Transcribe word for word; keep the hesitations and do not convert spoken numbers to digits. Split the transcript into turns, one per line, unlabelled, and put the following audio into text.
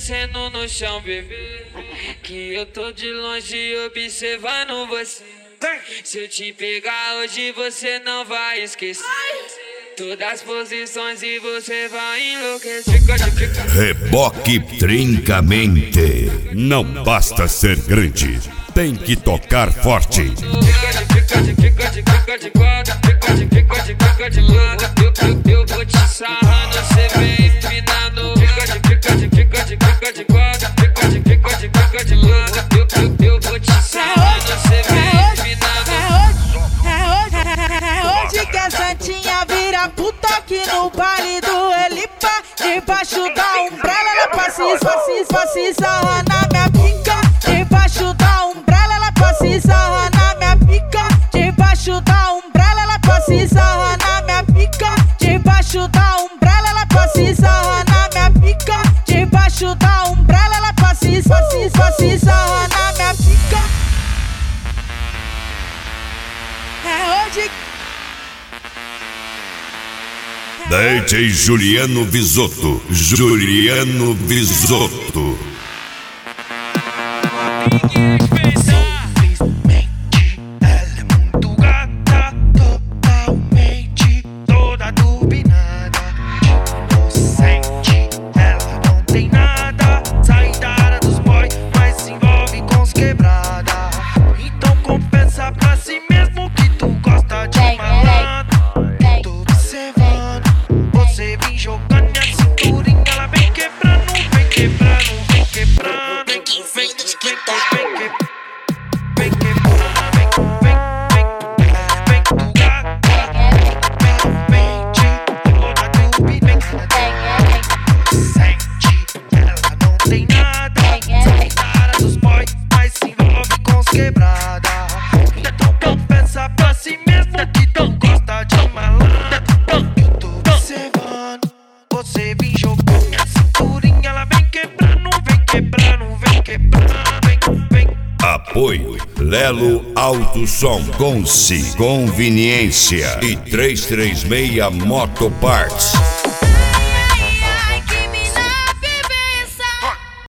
descendo no chão, bebê, que eu tô de longe observando você. Se eu te pegar hoje você não vai esquecer todas as posições e você vai enlouquecer.
Reboque Trincamente. Não basta ser grande, tem que tocar forte.
Eu vou te sarrando, cê vem empinando. Eu vou te sarrando, cê vem empinando.
É hoje que a Santinha vira puta aqui no baile do Elipa. Debaixo da umbrella ela passa e passa e sarra na minha pica. Debaixo da umbrella ela passa e sarra na minha pica. Debaixo da umbrella ela passa e sarra na minha pica. Debaixo da umbrella ela passa e sarra na minha pica. Debaixo da umbrella ela passa e passa e sarra na minha pica. É hoje.
D J Juliano Visotto. Juliano Visotto.
Simplesmente ela é muito gata, totalmente toda turbinada, inocente. Ela não tem nada, sai da área dos boys, mas se envolve com os quebrada. Então confessa pra si mesmo que tu gosta de malandro. Tô observando, você vem jogando minha cinturinha, ela vem quebrando, vem quebrando, vem quebrando, vem que vem, vem que vem quebrando. Vem quebrando, vem, vem, vem, vem tu gata, mente, toda turbinada, sente, ela não tem nada, sai da área dos boys, mas se envolve com os quebrada. Então confessa pra si mesmo que não gosta de malandra. Eu tô observando, você vem jogando minha cinturinha, ela vem quebrando, vem quebrando, vem quebrando, vem, vem.
Apoio Lelo Alto Som, Conci, Conveniência e trezentos e trinta e seis Motoparts.